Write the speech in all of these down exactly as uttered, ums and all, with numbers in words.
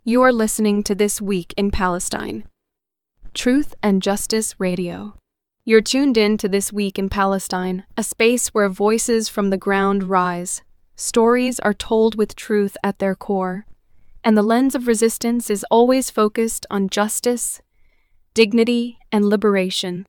You are listening to This Week in Palestine, Truth and Justice Radio. You're tuned in to This Week in Palestine, a space where voices from the ground rise. Stories are told with truth at their core, and the lens of resistance is always focused on justice, dignity, and liberation.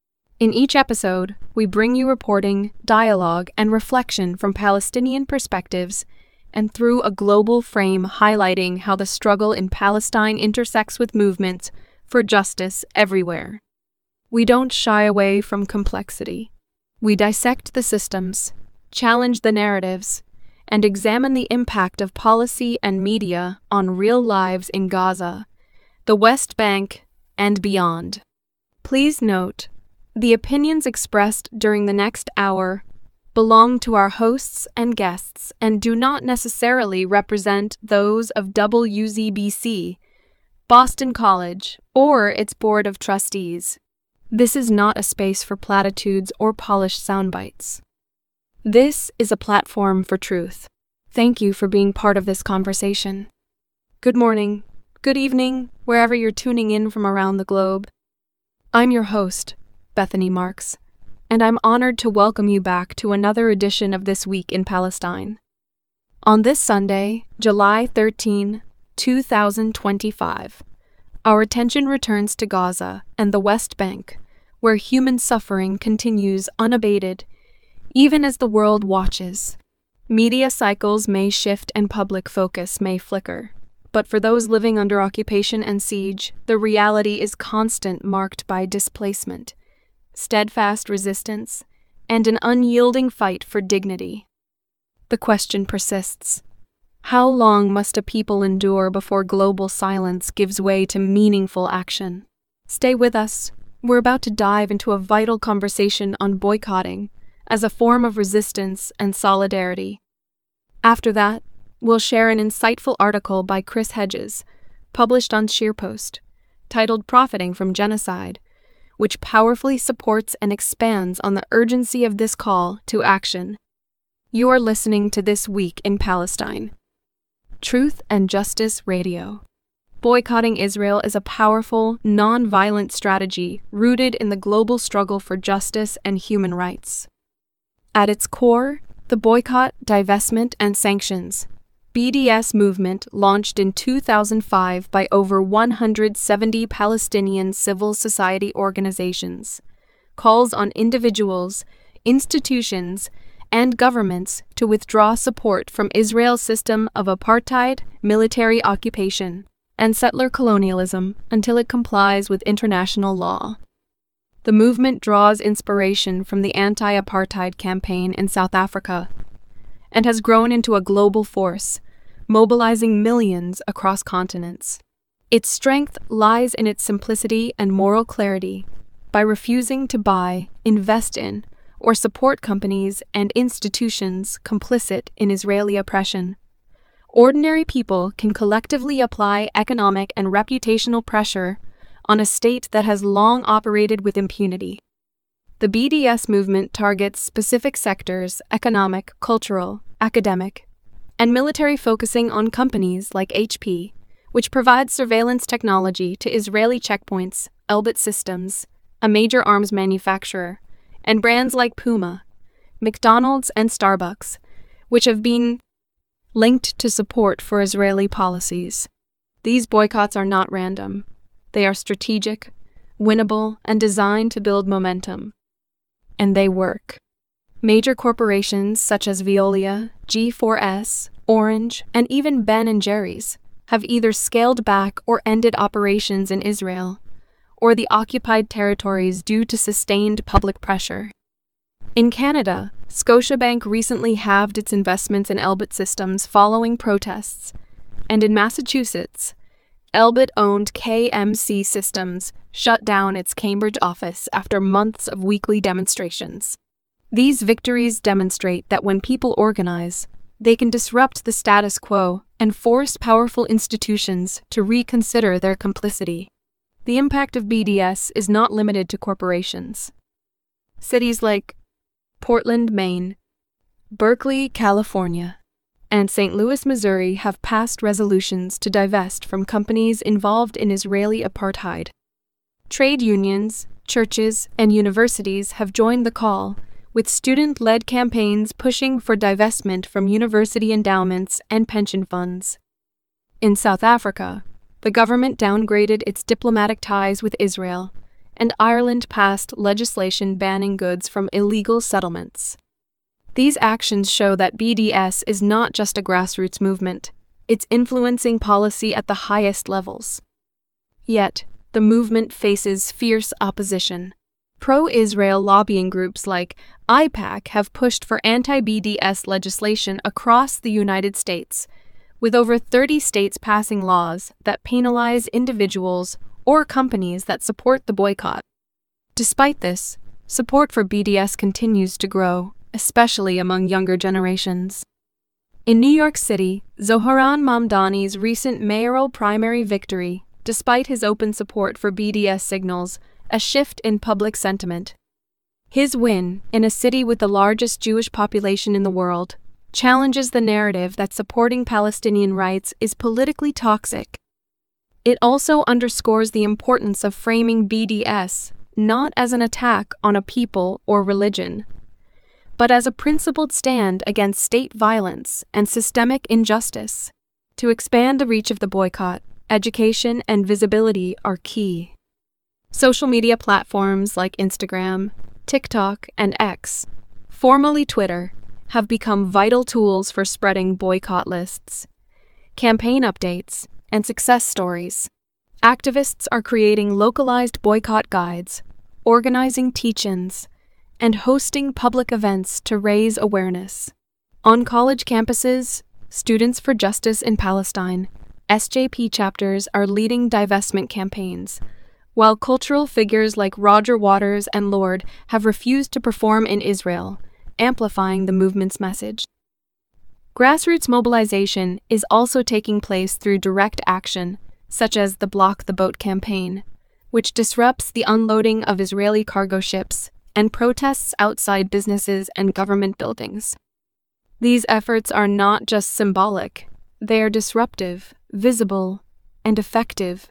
In each episode, we bring you reporting, dialogue, and reflection from Palestinian perspectives and through a global frame highlighting how the struggle in Palestine intersects with movements for justice everywhere. We don't shy away from complexity. We dissect the systems, challenge the narratives, and examine the impact of policy and media on real lives in Gaza, the West Bank, and beyond. Please note, the opinions expressed during the next hour belong to our hosts and guests and do not necessarily represent those of W Z B C, Boston College, or its Board of Trustees. This is not a space for platitudes or polished soundbites. This is a platform for truth. Thank you for being part of this conversation. Good morning, good evening, wherever you're tuning in from around the globe. I'm your host, Bethany Marks, and I'm honored to welcome you back to another edition of This Week in Palestine. On this Sunday, July thirteenth, two thousand twenty-five, our attention returns to Gaza and the West Bank, where human suffering continues unabated, even as the world watches. Media cycles may shift and public focus may flicker, but for those living under occupation and siege, the reality is constant, marked by displacement, steadfast resistance, and an unyielding fight for dignity. The question persists: how long must a people endure before global silence gives way to meaningful action? Stay with us. We're about to dive into a vital conversation on boycotting as a form of resistance and solidarity. After that, we'll share an insightful article by Chris Hedges, published on ScheerPost, titled Profiting from Genocide, which powerfully supports and expands on the urgency of this call to action. You are listening to This Week in Palestine, Truth and Justice Radio. Boycotting Israel is a powerful, non-violent strategy rooted in the global struggle for justice and human rights. At its core, the boycott, divestment, and sanctions B D S movement, launched in two thousand five by over one hundred seventy Palestinian civil society organizations, calls on individuals, institutions, and governments to withdraw support from Israel's system of apartheid, military occupation, and settler colonialism until it complies with international law. The movement draws inspiration from the anti-apartheid campaign in South Africa and has grown into a global force, mobilizing millions across continents. Its strength lies in its simplicity and moral clarity. By refusing to buy, invest in, or support companies and institutions complicit in Israeli oppression, ordinary people can collectively apply economic and reputational pressure on a state that has long operated with impunity. The B D S movement targets specific sectors: economic, cultural, academic, and military, focusing on companies like H P, which provides surveillance technology to Israeli checkpoints, Elbit Systems, a major arms manufacturer, and brands like Puma, McDonald's, and Starbucks, which have been linked to support for Israeli policies. These boycotts are not random. They are strategic, winnable, and designed to build momentum. And they work. Major corporations such as Veolia, G four S, Orange, and even Ben and Jerry's have either scaled back or ended operations in Israel or the occupied territories due to sustained public pressure. In Canada, Scotiabank recently halved its investments in Elbit Systems following protests, and in Massachusetts, Elbit-owned K M C Systems shut down its Cambridge office after months of weekly demonstrations. These victories demonstrate that when people organize, they can disrupt the status quo and force powerful institutions to reconsider their complicity. The impact of B D S is not limited to corporations. Cities like Portland, Maine, Berkeley, California, and Saint Louis, Missouri have passed resolutions to divest from companies involved in Israeli apartheid. Trade unions, churches, and universities have joined the call, with student-led campaigns pushing for divestment from university endowments and pension funds. In South Africa, the government downgraded its diplomatic ties with Israel, and Ireland passed legislation banning goods from illegal settlements. These actions show that B D S is not just a grassroots movement, it's influencing policy at the highest levels. Yet, the movement faces fierce opposition. Pro-Israel lobbying groups like I PAC have pushed for anti-B D S legislation across the United States, with over thirty states passing laws that penalize individuals or companies that support the boycott. Despite this, support for B D S continues to grow, especially among younger generations. In New York City, Zoharan Mamdani's recent mayoral primary victory, despite his open support for B D S, signals a shift in public sentiment. His win, in a city with the largest Jewish population in the world, challenges the narrative that supporting Palestinian rights is politically toxic. It also underscores the importance of framing B D S not as an attack on a people or religion, but as a principled stand against state violence and systemic injustice. To expand the reach of the boycott, education and visibility are key. Social media platforms like Instagram, TikTok, and X, formerly Twitter, have become vital tools for spreading boycott lists, campaign updates, and success stories. Activists are creating localized boycott guides, organizing teach-ins, and hosting public events to raise awareness. On college campuses, Students for Justice in Palestine, S J P chapters are leading divestment campaigns, while cultural figures like Roger Waters and Lorde have refused to perform in Israel, amplifying the movement's message. Grassroots mobilization is also taking place through direct action, such as the Block the Boat campaign, which disrupts the unloading of Israeli cargo ships and protests outside businesses and government buildings. These efforts are not just symbolic, they are disruptive, visible, and effective.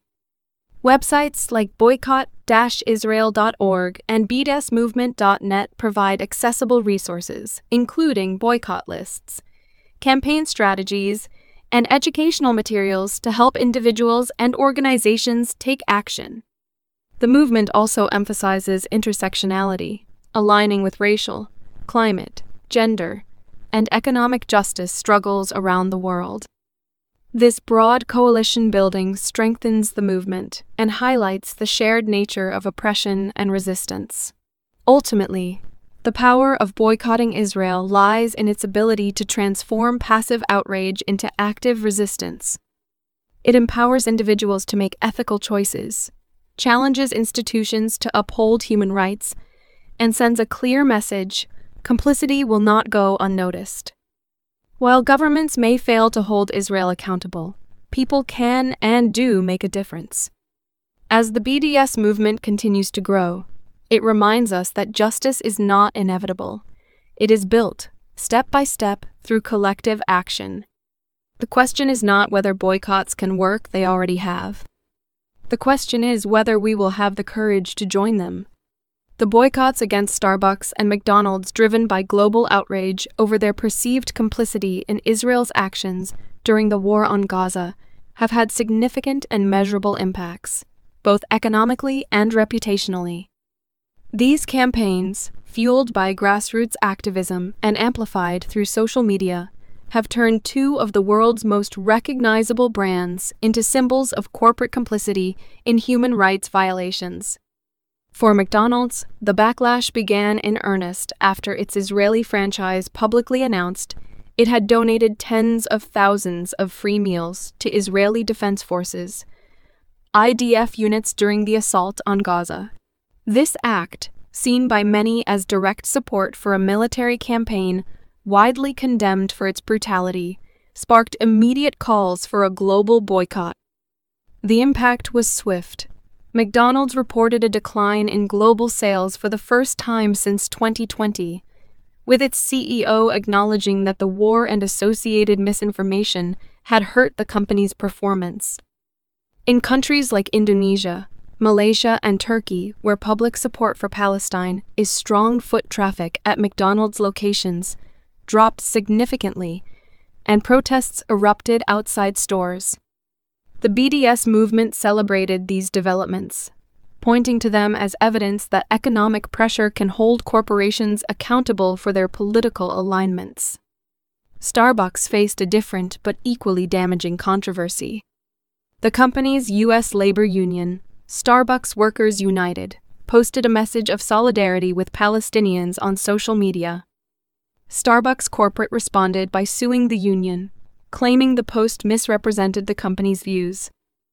Websites like boycott dash israel dot org and b d s movement dot net provide accessible resources, including boycott lists, campaign strategies, and educational materials to help individuals and organizations take action. The movement also emphasizes intersectionality, aligning with racial, climate, gender, and economic justice struggles around the world. This broad coalition building strengthens the movement and highlights the shared nature of oppression and resistance. Ultimately, the power of boycotting Israel lies in its ability to transform passive outrage into active resistance. It empowers individuals to make ethical choices, challenges institutions to uphold human rights, and sends a clear message: complicity will not go unnoticed. While governments may fail to hold Israel accountable, people can and do make a difference. As the B D S movement continues to grow, it reminds us that justice is not inevitable. It is built, step by step, through collective action. The question is not whether boycotts can work, they already have. The question is whether we will have the courage to join them. The boycotts against Starbucks and McDonald's, driven by global outrage over their perceived complicity in Israel's actions during the war on Gaza, have had significant and measurable impacts, both economically and reputationally. These campaigns, fueled by grassroots activism and amplified through social media, have turned two of the world's most recognizable brands into symbols of corporate complicity in human rights violations. For McDonald's, the backlash began in earnest after its Israeli franchise publicly announced it had donated tens of thousands of free meals to Israeli Defense Forces, I D F units during the assault on Gaza. This act, seen by many as direct support for a military campaign widely condemned for its brutality, sparked immediate calls for a global boycott. The impact was swift. McDonald's reported a decline in global sales for the first time since twenty twenty, with its C E O acknowledging that the war and associated misinformation had hurt the company's performance. In countries like Indonesia, Malaysia, and Turkey, where public support for Palestine is strong, foot traffic at McDonald's locations dropped significantly, and protests erupted outside stores. The B D S movement celebrated these developments, pointing to them as evidence that economic pressure can hold corporations accountable for their political alignments. Starbucks faced a different but equally damaging controversy. The company's U S labor union, Starbucks Workers United, posted a message of solidarity with Palestinians on social media. Starbucks corporate responded by suing the union, claiming the post misrepresented the company's views.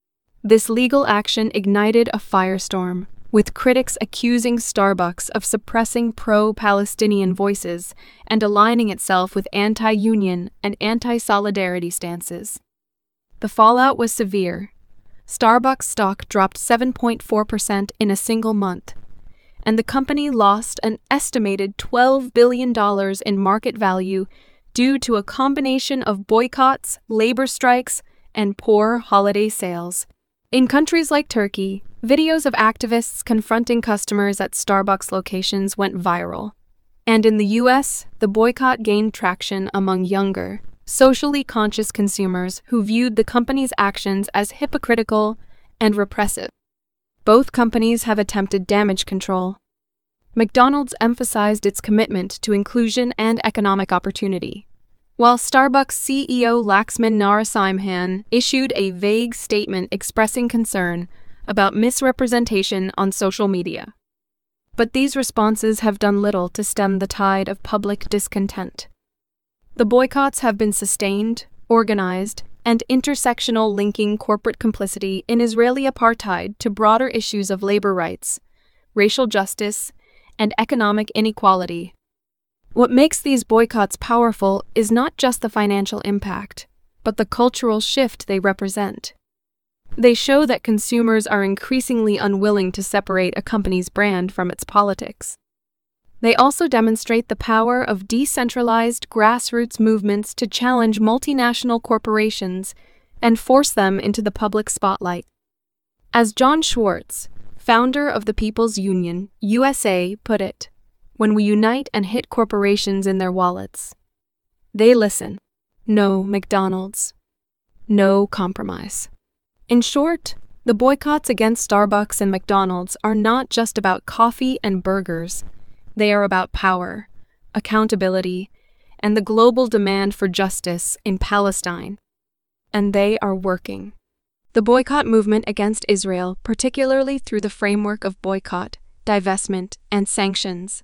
This legal action ignited a firestorm, with critics accusing Starbucks of suppressing pro-Palestinian voices and aligning itself with anti-union and anti-solidarity stances. The fallout was severe. Starbucks stock dropped seven point four percent in a single month, and the company lost an estimated twelve billion dollars in market value due to a combination of boycotts, labor strikes, and poor holiday sales. In countries like Turkey, videos of activists confronting customers at Starbucks locations went viral. And in the U S, the boycott gained traction among younger, socially conscious consumers who viewed the company's actions as hypocritical and repressive. Both companies have attempted damage control. McDonald's emphasized its commitment to inclusion and economic opportunity, while Starbucks C E O Laxman Narasimhan issued a vague statement expressing concern about misrepresentation on social media. But these responses have done little to stem the tide of public discontent. The boycotts have been sustained, organized, and intersectional, linking corporate complicity in Israeli apartheid to broader issues of labor rights, racial justice, and economic inequality. What makes these boycotts powerful is not just the financial impact, but the cultural shift they represent. They show that consumers are increasingly unwilling to separate a company's brand from its politics. They also demonstrate the power of decentralized grassroots movements to challenge multinational corporations and force them into the public spotlight. As John Schwartz, founder of the People's Union, U S A, put it, "When we unite and hit corporations in their wallets, they listen. No McDonald's. No compromise." In short, the boycotts against Starbucks and McDonald's are not just about coffee and burgers. They are about power, accountability, and the global demand for justice in Palestine. And they are working. The boycott movement against Israel, particularly through the framework of boycott, divestment, and sanctions,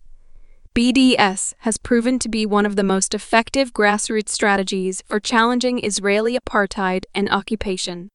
B D S has proven to be one of the most effective grassroots strategies for challenging Israeli apartheid and occupation.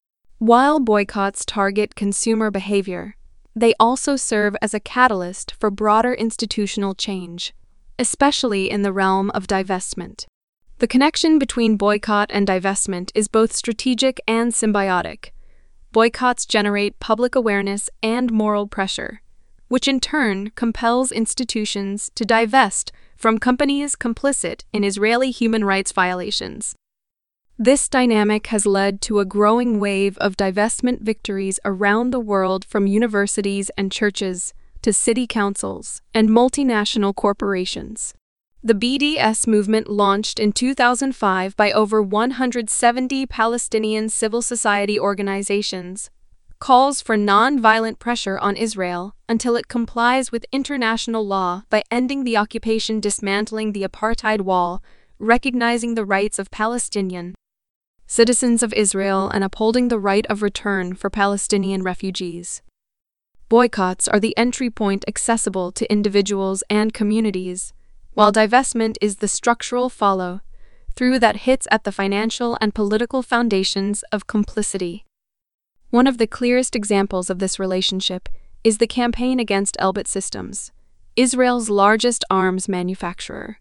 While boycotts target consumer behavior, they also serve as a catalyst for broader institutional change, especially in the realm of divestment. The connection between boycott and divestment is both strategic and symbiotic. Boycotts generate public awareness and moral pressure, which in turn compels institutions to divest from companies complicit in Israeli human rights violations. This dynamic has led to a growing wave of divestment victories around the world, from universities and churches to city councils and multinational corporations. The B D S movement, launched in two thousand five by over one hundred seventy Palestinian civil society organizations, calls for non-violent pressure on Israel until it complies with international law by ending the occupation, dismantling the apartheid wall, recognizing the rights of Palestinian citizens of Israel, and upholding the right of return for Palestinian refugees. Boycotts are the entry point accessible to individuals and communities, while divestment is the structural follow-through that hits at the financial and political foundations of complicity. One of the clearest examples of this relationship is the campaign against Elbit Systems, Israel's largest arms manufacturer.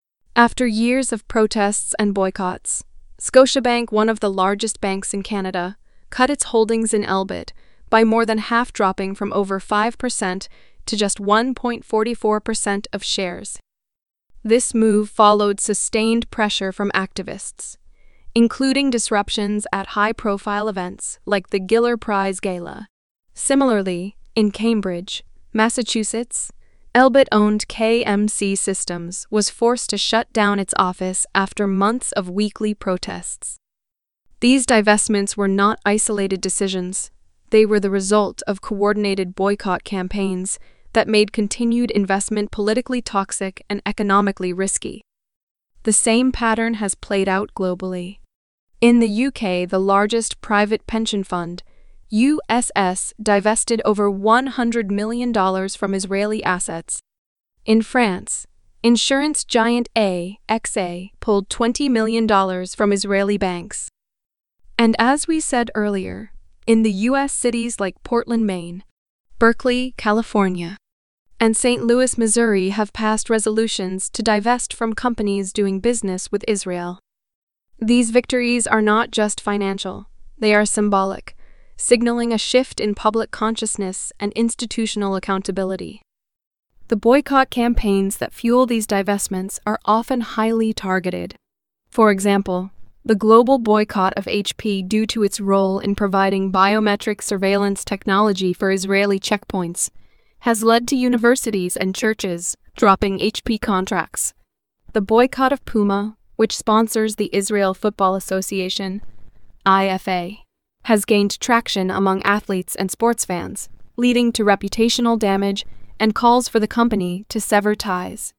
After years of protests and boycotts, Scotiabank, one of the largest banks in Canada, cut its holdings in Elbit by more than half, dropping from over five percent to just one point four four percent of shares. This move followed sustained pressure from activists, including disruptions at high-profile events like the Giller Prize Gala. Similarly, in Cambridge, Massachusetts, Elbit-owned K M C Systems was forced to shut down its office after months of weekly protests. These divestments were not isolated decisions. They were the result of coordinated boycott campaigns that made continued investment politically toxic and economically risky. The same pattern has played out globally. In the U K, the largest private pension fund, U S S, divested over one hundred million dollars from Israeli assets. In France, insurance giant A X A pulled twenty million dollars from Israeli banks. And as we said earlier, in the U S cities like Portland, Maine, Berkeley, California, and Saint Louis, Missouri have passed resolutions to divest from companies doing business with Israel. These victories are not just financial, they are symbolic, signaling a shift in public consciousness and institutional accountability. The boycott campaigns that fuel these divestments are often highly targeted. For example, the global boycott of H P due to its role in providing biometric surveillance technology for Israeli checkpoints has led to universities and churches dropping H P contracts. The boycott of Puma, which sponsors the Israel Football Association, I F A, has gained traction among athletes and sports fans, leading to reputational damage and calls for the company to sever ties.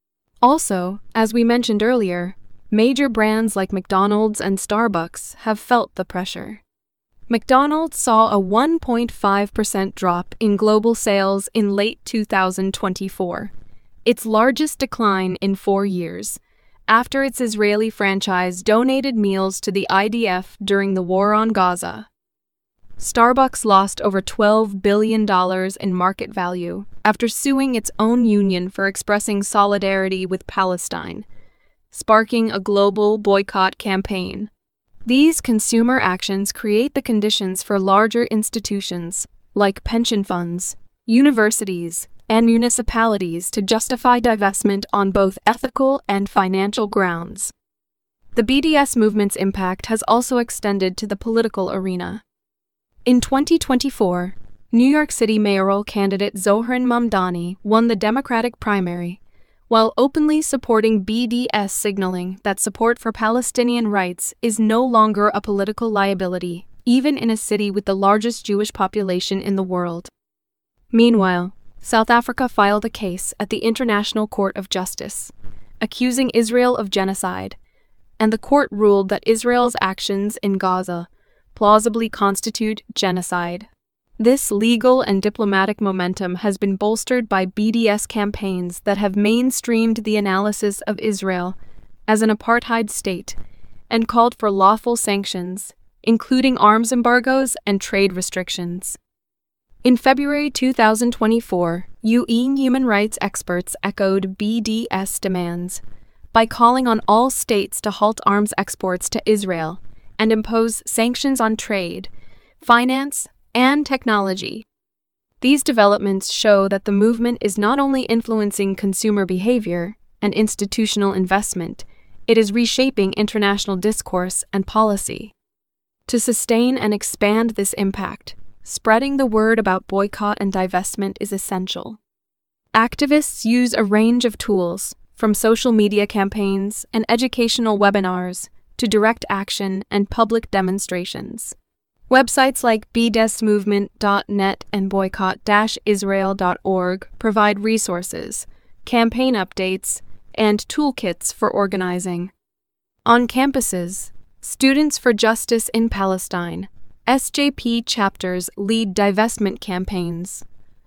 Also, as we mentioned earlier, major brands like McDonald's and Starbucks have felt the pressure. McDonald's saw a one point five percent drop in global sales in late two thousand twenty-four, its largest decline in four years, after its Israeli franchise donated meals to the I D F during the war on Gaza. Starbucks lost over twelve billion dollars in market value after suing its own union for expressing solidarity with Palestine, sparking a global boycott campaign. These consumer actions create the conditions for larger institutions, like pension funds, universities, and municipalities to justify divestment on both ethical and financial grounds. The B D S movement's impact has also extended to the political arena. In twenty twenty-four, New York City mayoral candidate Zohran Mamdani won the Democratic primary, while openly supporting B D S, signaling that support for Palestinian rights is no longer a political liability, even in a city with the largest Jewish population in the world. Meanwhile, South Africa filed a case at the International Court of Justice, accusing Israel of genocide, and the court ruled that Israel's actions in Gaza plausibly constitute genocide. This legal and diplomatic momentum has been bolstered by B D S campaigns that have mainstreamed the analysis of Israel as an apartheid state and called for lawful sanctions, including arms embargoes and trade restrictions. In February two thousand twenty-four, U N human rights experts echoed B D S demands by calling on all states to halt arms exports to Israel and impose sanctions on trade, finance, and technology. These developments show that the movement is not only influencing consumer behavior and institutional investment, it is reshaping international discourse and policy. To sustain and expand this impact, spreading the word about boycott and divestment is essential. Activists use a range of tools, from social media campaigns and educational webinars to direct action and public demonstrations. Websites like b d s movement dot net and boycott dash israel dot org provide resources, campaign updates, and toolkits for organizing. On campuses, Students for Justice in Palestine, S J P chapters lead divestment campaigns,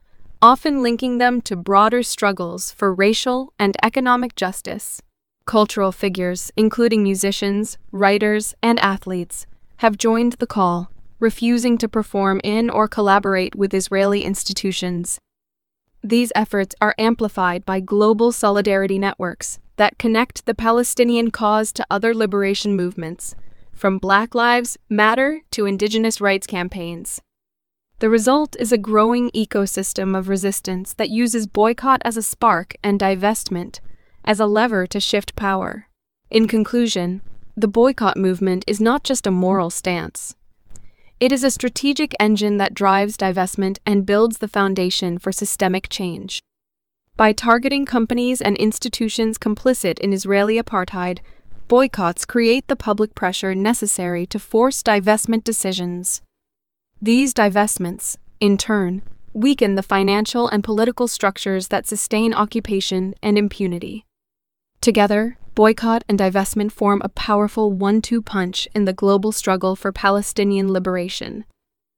often linking them to broader struggles for racial and economic justice. Cultural figures, including musicians, writers, and athletes, have joined the call, refusing to perform in or collaborate with Israeli institutions. These efforts are amplified by global solidarity networks that connect the Palestinian cause to other liberation movements, from Black Lives Matter to indigenous rights campaigns. The result is a growing ecosystem of resistance that uses boycott as a spark and divestment as a lever to shift power. In conclusion, the boycott movement is not just a moral stance. It is a strategic engine that drives divestment and builds the foundation for systemic change. By targeting companies and institutions complicit in Israeli apartheid, boycotts create the public pressure necessary to force divestment decisions. These divestments, in turn, weaken the financial and political structures that sustain occupation and impunity. Together, boycott and divestment form a powerful one two punch in the global struggle for Palestinian liberation.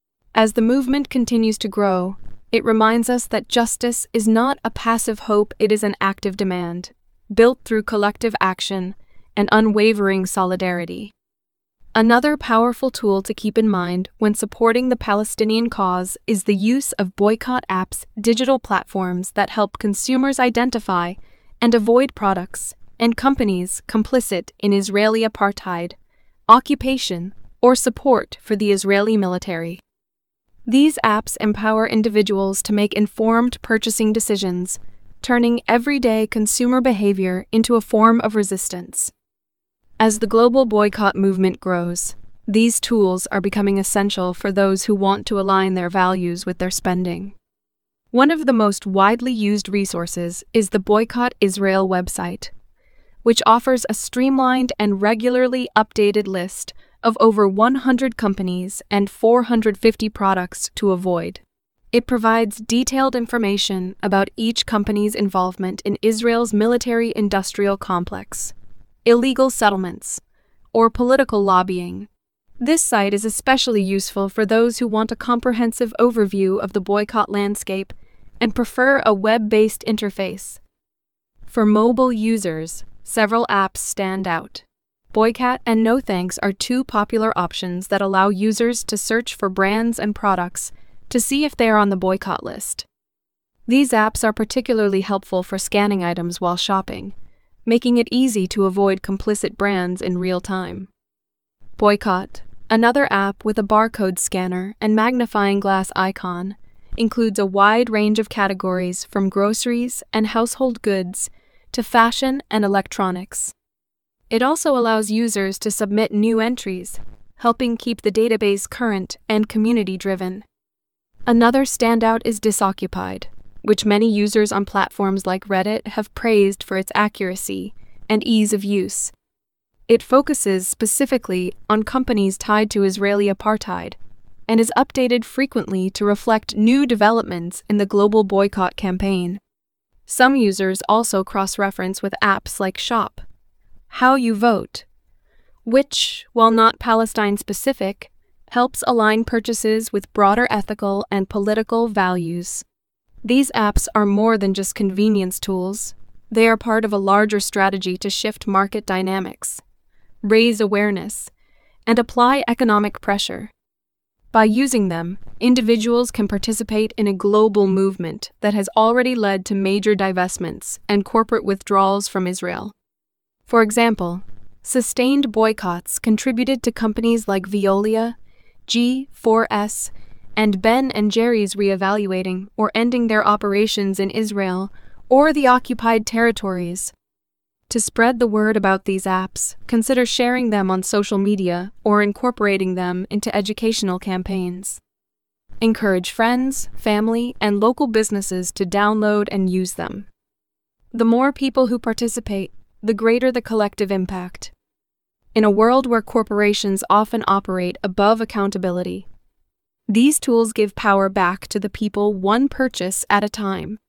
As the movement continues to grow, it reminds us that justice is not a passive hope, it is an active demand, built through collective action and unwavering solidarity. Another powerful tool to keep in mind when supporting the Palestinian cause is the use of boycott apps, digital platforms that help consumers identify and avoid products and companies complicit in Israeli apartheid, occupation, or support for the Israeli military. These apps empower individuals to make informed purchasing decisions, turning everyday consumer behavior into a form of resistance. As the global boycott movement grows, these tools are becoming essential for those who want to align their values with their spending. One of the most widely used resources is the Boycott Israel website, which offers a streamlined and regularly updated list of over one hundred companies and four hundred fifty products to avoid. It provides detailed information about each company's involvement in Israel's military-industrial complex, illegal settlements, or political lobbying. This site is especially useful for those who want a comprehensive overview of the boycott landscape and prefer a web-based interface. For mobile users, several apps stand out. Boycott and No Thanks are two popular options that allow users to search for brands and products to see if they are on the boycott list. These apps are particularly helpful for scanning items while shopping, making it easy to avoid complicit brands in real time. Boycott, another app with a barcode scanner and magnifying glass icon, includes a wide range of categories from groceries and household goods to fashion and electronics. It also allows users to submit new entries, helping keep the database current and community-driven. Another standout is Disoccupied, which many users on platforms like Reddit have praised for its accuracy and ease of use. It focuses specifically on companies tied to Israeli apartheid and is updated frequently to reflect new developments in the global boycott campaign. Some users also cross-reference with apps like Shop, How You Vote, which, while not Palestine-specific, helps align purchases with broader ethical and political values. These apps are more than just convenience tools. They are part of a larger strategy to shift market dynamics, raise awareness, and apply economic pressure. By using them, individuals can participate in a global movement that has already led to major divestments and corporate withdrawals from Israel. For example, sustained boycotts contributed to companies like Veolia, G four S, and Ben and Jerry's reevaluating or ending their operations in Israel or the occupied territories. To spread the word about these apps, consider sharing them on social media or incorporating them into educational campaigns. Encourage friends, family, and local businesses to download and use them. The more people who participate, the greater the collective impact. In a world where corporations often operate above accountability, these tools give power back to the people one purchase at a time.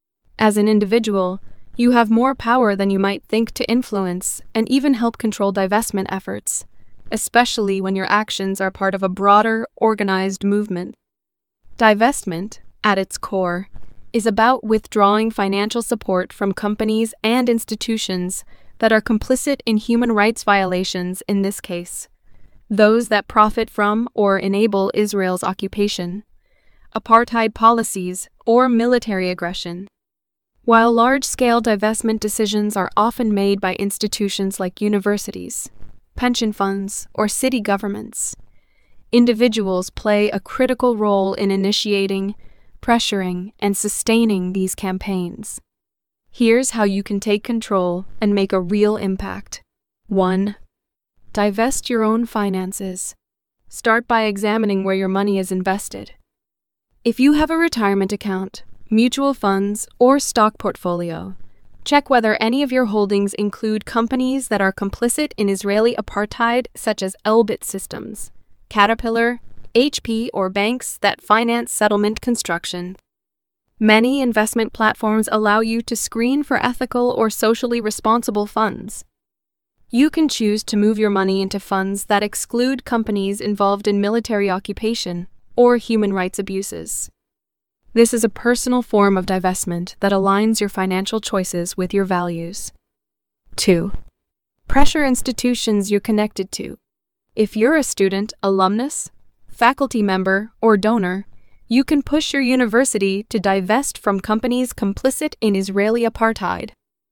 As an individual, you have more power than you might think to influence and even help control divestment efforts, especially when your actions are part of a broader, organized movement. Divestment, at its core, is about withdrawing financial support from companies and institutions that are complicit in human rights violations in this case, those that profit from or enable Israel's occupation, apartheid policies, or military aggression. While large-scale divestment decisions are often made by institutions like universities, pension funds, or city governments, individuals play a critical role in initiating, pressuring, and sustaining these campaigns. Here's how you can take control and make a real impact. one. Divest your own finances. Start by examining where your money is invested. If you have a retirement account, mutual funds, or stock portfolio, check whether any of your holdings include companies that are complicit in Israeli apartheid, such as Elbit Systems, Caterpillar, H P, or banks that finance settlement construction. Many investment platforms allow you to screen for ethical or socially responsible funds. You can choose to move your money into funds that exclude companies involved in military occupation or human rights abuses. This is a personal form of divestment that aligns your financial choices with your values. two. Pressure institutions you're connected to. If you're a student, alumnus, faculty member, or donor, you can push your university to divest from companies complicit in Israeli apartheid.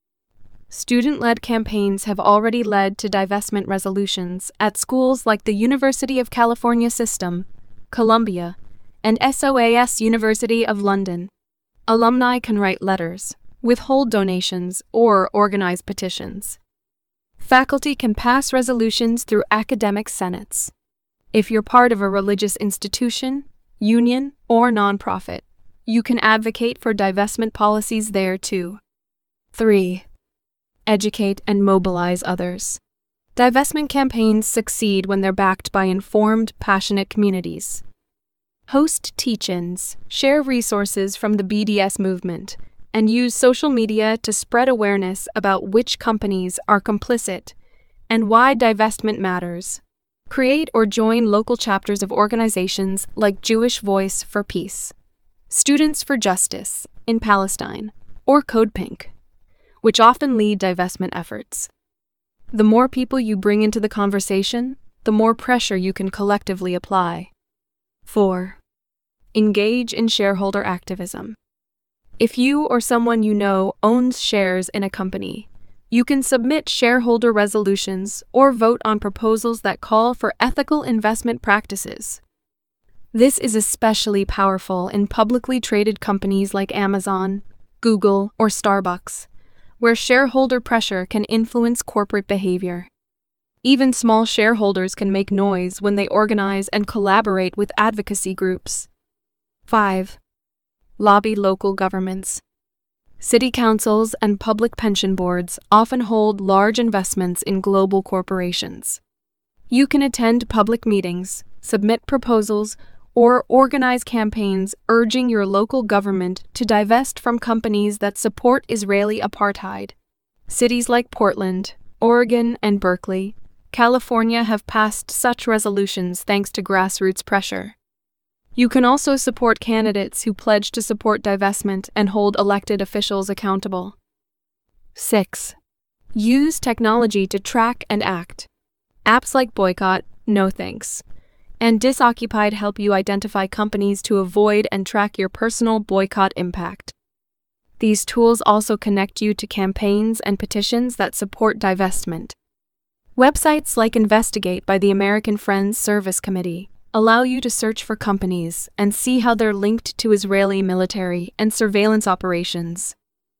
Student-led campaigns have already led to divestment resolutions at schools like the University of California System, Columbia, and S O A S University of London. Alumni can write letters, withhold donations, or organize petitions. Faculty can pass resolutions through academic senates. If you're part of a religious institution, union, or nonprofit, you can advocate for divestment policies there too. three. Educate and mobilize others. Divestment campaigns succeed when they're backed by informed, passionate communities. Host teach-ins, share resources from the B D S movement, and use social media to spread awareness about which companies are complicit and why divestment matters. Create or join local chapters of organizations like Jewish Voice for Peace, Students for Justice in Palestine, or Code Pink, which often lead divestment efforts. The more people you bring into the conversation, the more pressure you can collectively apply. four. Engage in shareholder activism. If you or someone you know owns shares in a company, you can submit shareholder resolutions or vote on proposals that call for ethical investment practices. This is especially powerful in publicly traded companies like Amazon, Google, or Starbucks, where shareholder pressure can influence corporate behavior. Even small shareholders can make noise when they organize and collaborate with advocacy groups. five. Lobby local governments. City councils and public pension boards often hold large investments in global corporations. You can attend public meetings, submit proposals, or organize campaigns urging your local government to divest from companies that support Israeli apartheid. Cities like Portland, Oregon, and Berkeley, California have passed such resolutions thanks to grassroots pressure. You can also support candidates who pledge to support divestment and hold elected officials accountable. six. Use technology to track and act. Apps like Boycott, No Thanks, and Disoccupied help you identify companies to avoid and track your personal boycott impact. These tools also connect you to campaigns and petitions that support divestment. Websites like Investigate by the American Friends Service Committee allow you to search for companies and see how they're linked to Israeli military and surveillance operations.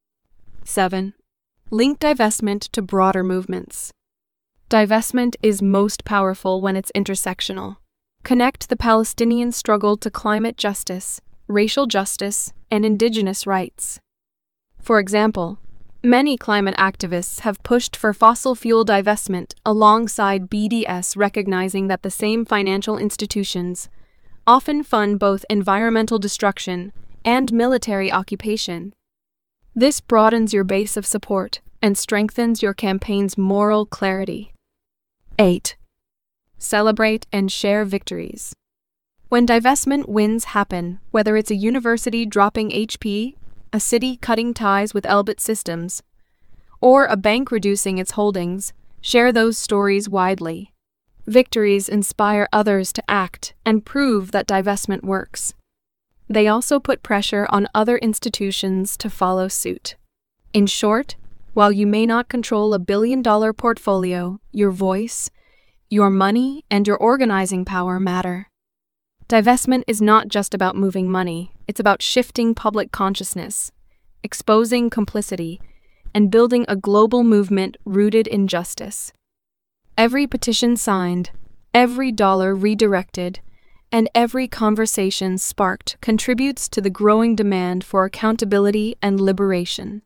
seven. Link divestment to broader movements. Divestment is most powerful when it's intersectional. Connect the Palestinian struggle to climate justice, racial justice, and indigenous rights. For example, many climate activists have pushed for fossil fuel divestment alongside B D S, recognizing that the same financial institutions often fund both environmental destruction and military occupation. This broadens your base of support and strengthens your campaign's moral clarity. eight. Celebrate and share victories. When divestment wins happen, whether it's a university dropping H P, a city cutting ties with Elbit Systems, or a bank reducing its holdings, share those stories widely. Victories inspire others to act and prove that divestment works. They also put pressure on other institutions to follow suit. In short, while you may not control a billion-dollar portfolio, your voice, your money, and your organizing power matter. Divestment is not just about moving money, it's about shifting public consciousness, exposing complicity, and building a global movement rooted in justice. Every petition signed, every dollar redirected, and every conversation sparked contributes to the growing demand for accountability and liberation.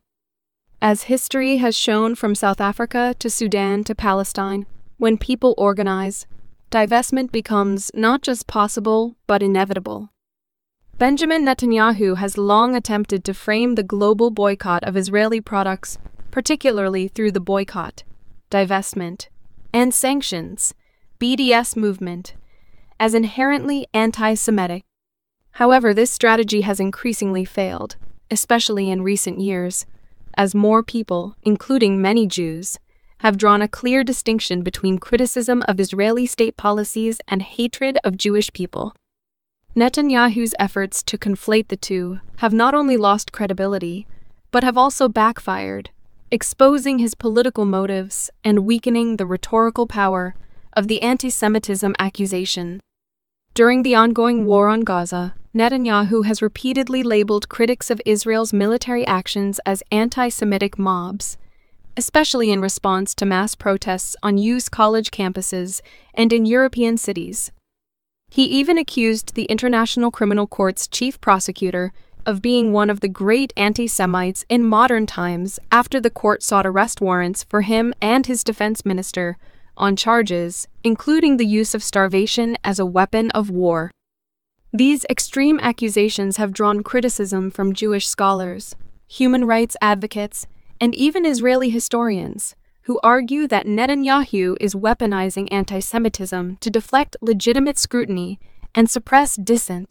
As history has shown from South Africa to Sudan to Palestine, when people organize, divestment becomes not just possible, but inevitable. Benjamin Netanyahu has long attempted to frame the global boycott of Israeli products, particularly through the boycott, divestment, and sanctions B D S movement, as inherently anti-Semitic. However, this strategy has increasingly failed, especially in recent years, as more people, including many Jews, have drawn a clear distinction between criticism of Israeli state policies and hatred of Jewish people. Netanyahu's efforts to conflate the two have not only lost credibility, but have also backfired, exposing his political motives and weakening the rhetorical power of the anti-Semitism accusation. During the ongoing war on Gaza, Netanyahu has repeatedly labeled critics of Israel's military actions as anti-Semitic mobs, especially in response to mass protests on U S college campuses and in European cities. He even accused the International Criminal Court's chief prosecutor of being one of the great anti-Semites in modern times after the court sought arrest warrants for him and his defense minister on charges, including the use of starvation as a weapon of war. These extreme accusations have drawn criticism from Jewish scholars, human rights advocates, and even Israeli historians, who argue that Netanyahu is weaponizing anti-Semitism to deflect legitimate scrutiny and suppress dissent.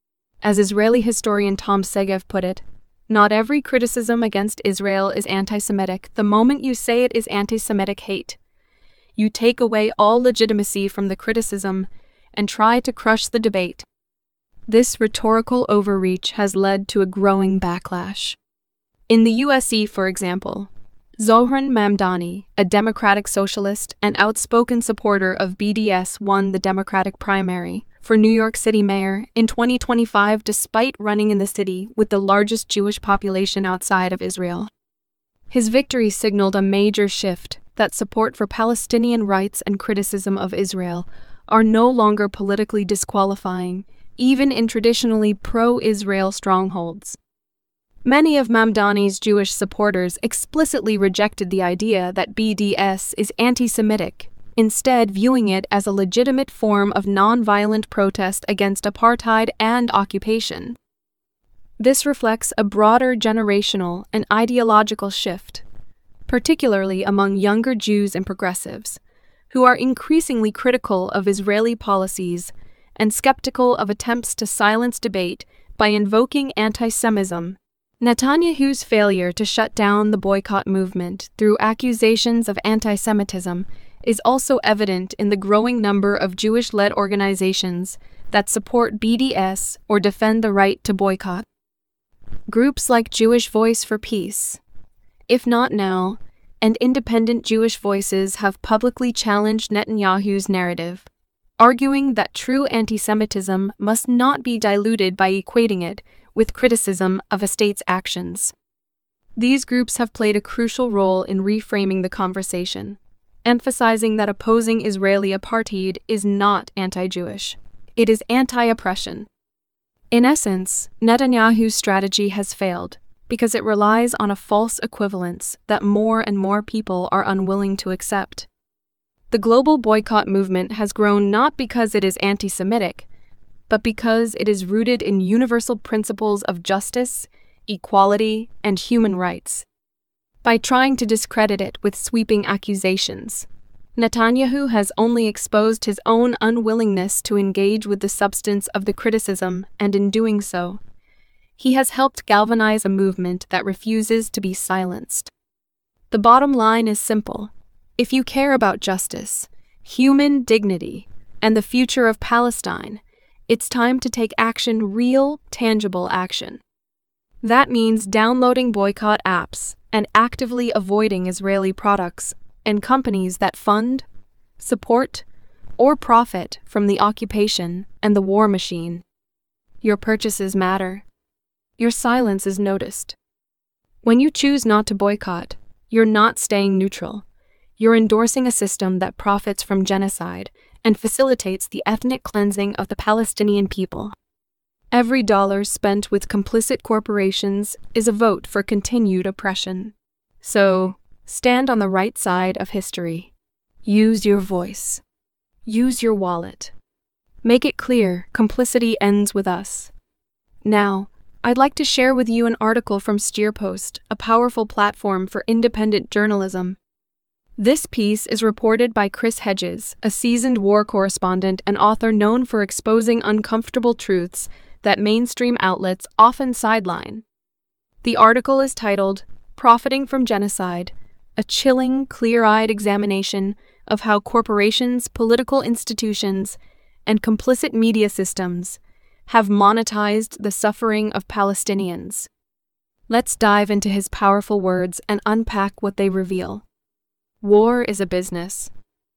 As Israeli historian Tom Segev put it, "Not every criticism against Israel is anti-Semitic the moment you say it is anti-Semitic hate. You take away all legitimacy from the criticism and try to crush the debate." This rhetorical overreach has led to a growing backlash. In the U S E, for example, Zohran Mamdani, a Democratic socialist and outspoken supporter of B D S, won the Democratic primary for New York City mayor in twenty twenty-five despite running in the city with the largest Jewish population outside of Israel. His victory signaled a major shift that support for Palestinian rights and criticism of Israel are no longer politically disqualifying, even in traditionally pro-Israel strongholds. Many of Mamdani's Jewish supporters explicitly rejected the idea that B D S is anti-Semitic, instead viewing it as a legitimate form of nonviolent protest against apartheid and occupation. This reflects a broader generational and ideological shift, particularly among younger Jews and progressives, who are increasingly critical of Israeli policies and skeptical of attempts to silence debate by invoking anti-Semitism. Netanyahu's failure to shut down the boycott movement through accusations of anti-Semitism is also evident in the growing number of Jewish-led organizations that support B D S or defend the right to boycott. Groups like Jewish Voice for Peace, If Not Now, and Independent Jewish Voices have publicly challenged Netanyahu's narrative, arguing that true anti-Semitism must not be diluted by equating it with criticism of a state's actions. These groups have played a crucial role in reframing the conversation, emphasizing that opposing Israeli apartheid is not anti-Jewish. It is anti-oppression. In essence, Netanyahu's strategy has failed because it relies on a false equivalence that more and more people are unwilling to accept. The global boycott movement has grown not because it is anti-Semitic, but because it is rooted in universal principles of justice, equality, and human rights. By trying to discredit it with sweeping accusations, Netanyahu has only exposed his own unwillingness to engage with the substance of the criticism, and in doing so, he has helped galvanize a movement that refuses to be silenced. The bottom line is simple. If you care about justice, human dignity, and the future of Palestine, it's time to take action, real, tangible action. That means downloading boycott apps and actively avoiding Israeli products and companies that fund, support, or profit from the occupation and the war machine. Your purchases matter. Your silence is noticed. When you choose not to boycott, you're not staying neutral. You're endorsing a system that profits from genocide and facilitates the ethnic cleansing of the Palestinian people. Every dollar spent with complicit corporations is a vote for continued oppression. So, stand on the right side of history. Use your voice. Use your wallet. Make it clear complicity ends with us. Now, I'd like to share with you an article from Steerpost, a powerful platform for independent journalism. This piece is reported by Chris Hedges, a seasoned war correspondent and author known for exposing uncomfortable truths that mainstream outlets often sideline. The article is titled, "Profiting from Genocide: A Chilling, Clear-Eyed Examination of How Corporations, Political Institutions, and Complicit Media Systems Have Monetized the Suffering of Palestinians." Let's dive into his powerful words and unpack what they reveal. War is a business.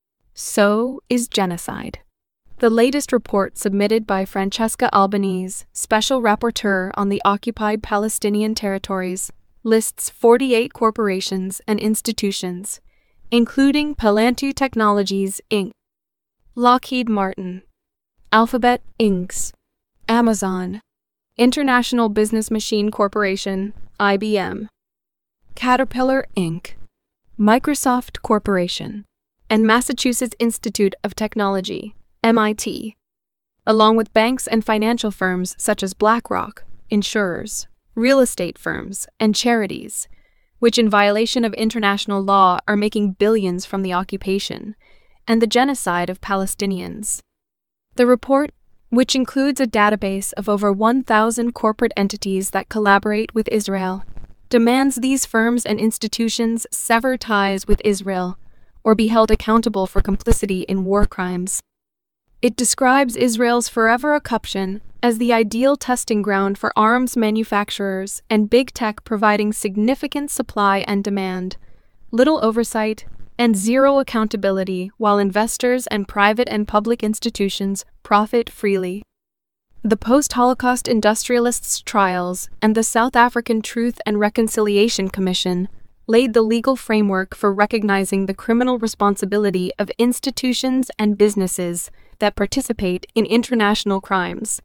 So is genocide. The latest report submitted by Francesca Albanese, Special Rapporteur on the Occupied Palestinian Territories, lists forty-eight corporations and institutions, including Palantir Technologies, Incorporated, Lockheed Martin, Alphabet, Incorporated, Amazon, International Business Machine Corporation, I B M, Caterpillar, Incorporated, Microsoft Corporation, and Massachusetts Institute of Technology, M I T, along with banks and financial firms such as BlackRock, insurers, real estate firms, and charities, which in violation of international law are making billions from the occupation and the genocide of Palestinians. The report, which includes a database of over one thousand corporate entities that collaborate with Israel, demands these firms and institutions sever ties with Israel or be held accountable for complicity in war crimes. It describes Israel's forever occupation as the ideal testing ground for arms manufacturers and big tech, providing significant supply and demand, little oversight, and zero accountability, while investors and private and public institutions profit freely. The post-Holocaust industrialists' trials and the South African Truth and Reconciliation Commission laid the legal framework for recognizing the criminal responsibility of institutions and businesses that participate in international crimes.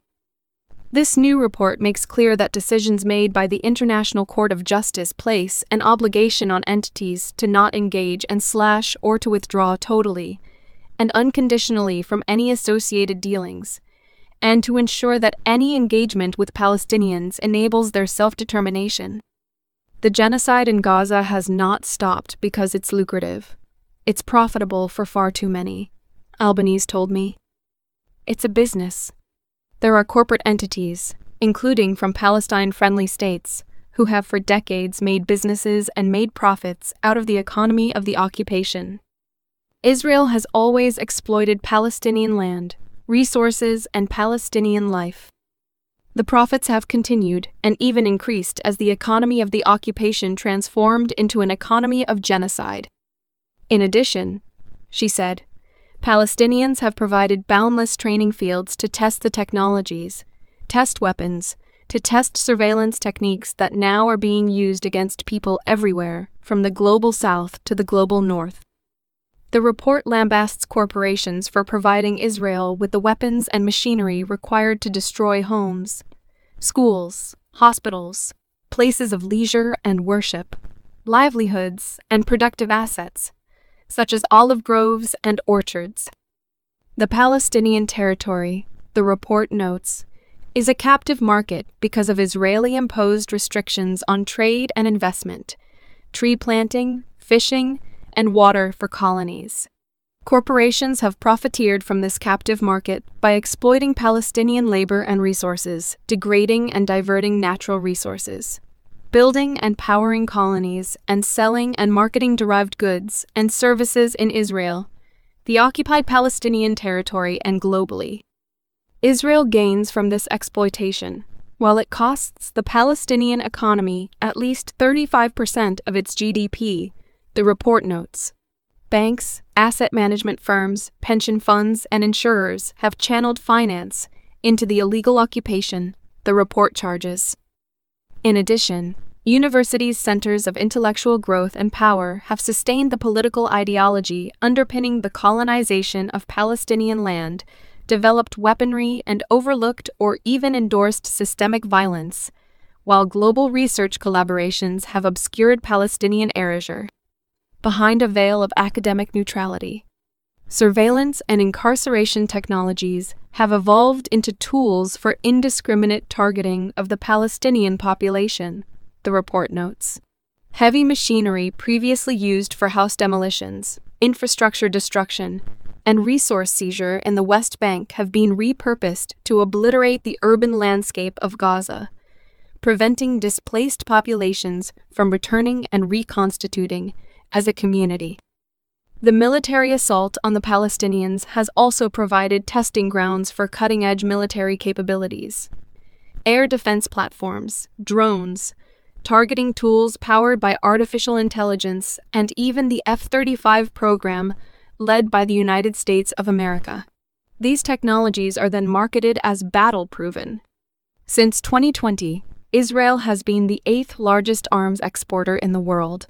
This new report makes clear that decisions made by the International Court of Justice place an obligation on entities to not engage and slash or to withdraw totally and unconditionally from any associated dealings, and to ensure that any engagement with Palestinians enables their self-determination. The genocide in Gaza has not stopped because it's lucrative. It's profitable for far too many, Albanese told me. It's a business. There are corporate entities, including from Palestine-friendly states, who have for decades made businesses and made profits out of the economy of the occupation. Israel has always exploited Palestinian land, resources, and Palestinian life. The profits have continued and even increased as the economy of the occupation transformed into an economy of genocide. In addition, she said, Palestinians have provided boundless training fields to test the technologies, test weapons, to test surveillance techniques that now are being used against people everywhere, from the global south to the global north. The report lambasts corporations for providing Israel with the weapons and machinery required to destroy homes, schools, hospitals, places of leisure and worship, livelihoods, and productive assets, such as olive groves and orchards. The Palestinian territory, the report notes, is a captive market because of Israeli-imposed restrictions on trade and investment, tree planting, fishing, and water for colonies. Corporations have profiteered from this captive market by exploiting Palestinian labor and resources, degrading and diverting natural resources, building and powering colonies, and selling and marketing derived goods and services in Israel, the occupied Palestinian territory, and globally. Israel gains from this exploitation, while it costs the Palestinian economy at least thirty-five percent of its G D P, the report notes. Banks, asset management firms, pension funds, and insurers have channeled finance into the illegal occupation, the report charges. In addition, Universities' centers of intellectual growth and power have sustained the political ideology underpinning the colonization of Palestinian land, developed weaponry, and overlooked or even endorsed systemic violence, while global research collaborations have obscured Palestinian erasure behind a veil of academic neutrality. Surveillance and incarceration technologies have evolved into tools for indiscriminate targeting of the Palestinian population, the report notes. Heavy machinery previously used for house demolitions, infrastructure destruction, and resource seizure in the West Bank have been repurposed to obliterate the urban landscape of Gaza, preventing displaced populations from returning and reconstituting as a community. The military assault on the Palestinians has also provided testing grounds for cutting-edge military capabilities. Air defense platforms, drones, targeting tools powered by artificial intelligence, and even the F thirty-five program led by the United States of America. These technologies are then marketed as battle-proven. Since twenty twenty, Israel has been the eighth largest arms exporter in the world.